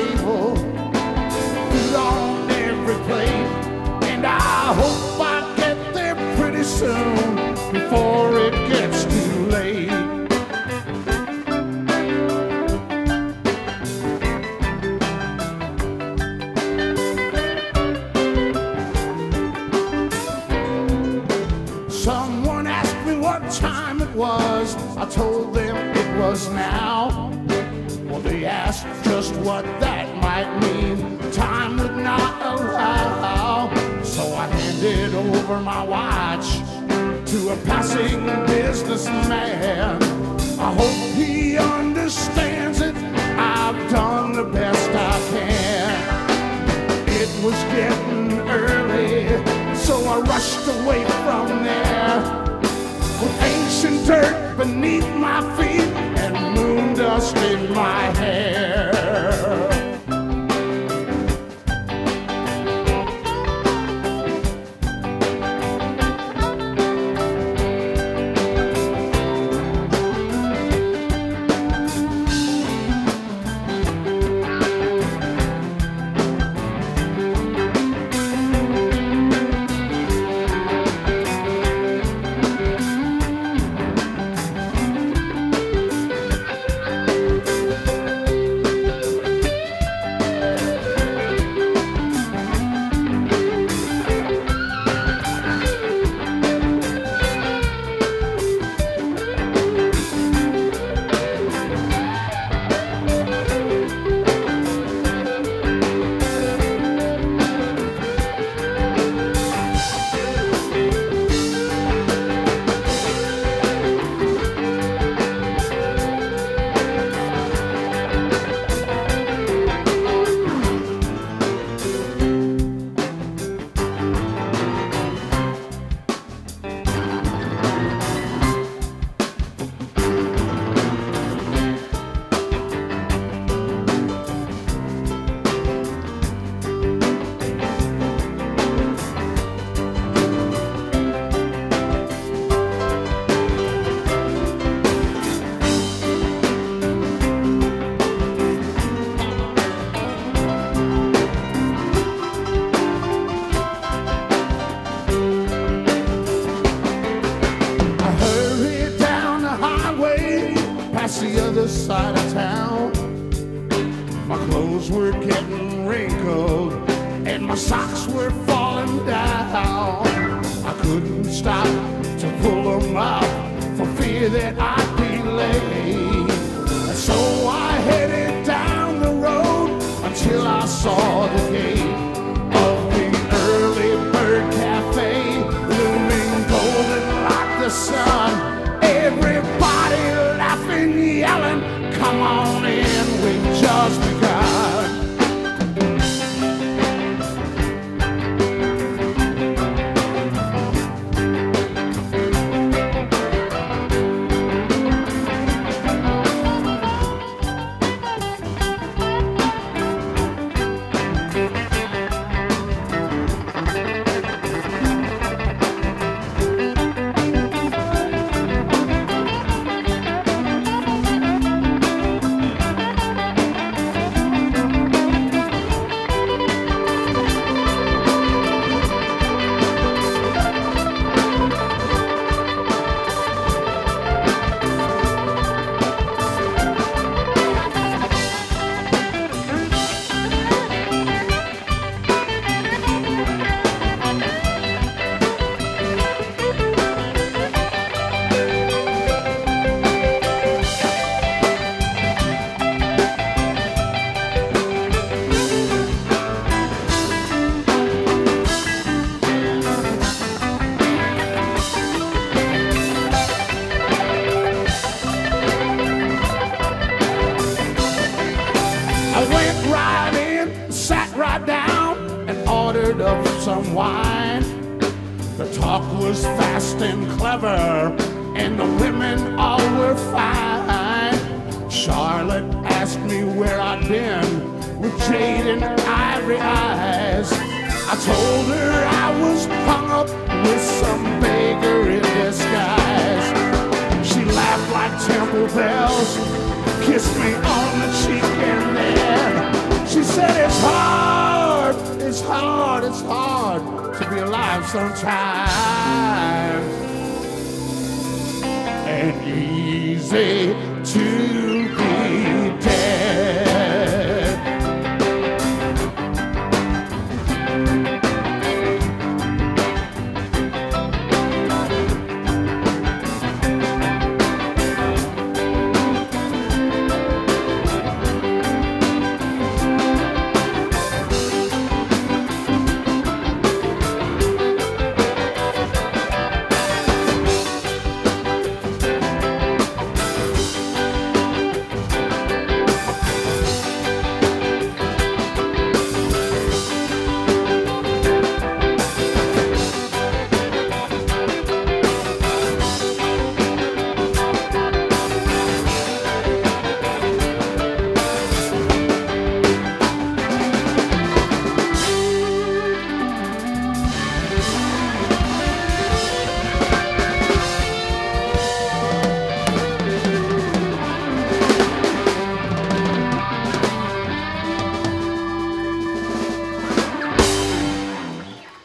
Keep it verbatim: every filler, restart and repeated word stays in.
table, food on every plate, and I hope I get there pretty soon before it gets too late. Someone asked me what time it was. I told them it was now. Well, they asked just what that might mean. Time would not allow. So I handed over my watch to a passing businessman. I hope he understands it. I've done the best I can. It was getting early, so I rushed away from there with ancient dirt beneath my feet and moon dust in my hair. The other side of town, my clothes were getting wrinkled and my socks were falling down. I couldn't stop to pull them up for fear that I'd be late, and so I headed down the road until I saw the gate of the Early Bird Cafe, looming golden like the sun. Everybody laughing, yelling, come on in, we've just begun. Up some wine. The talk was fast and clever, and the women all were fine. Charlotte asked me where I'd been with jade and ivory eyes. I told her I was hung up with some beggar in disguise. She laughed like temple bells, kissed me on the cheek, and then She said it's hard, it's hard, it's hard to be alive sometimes, and easy to be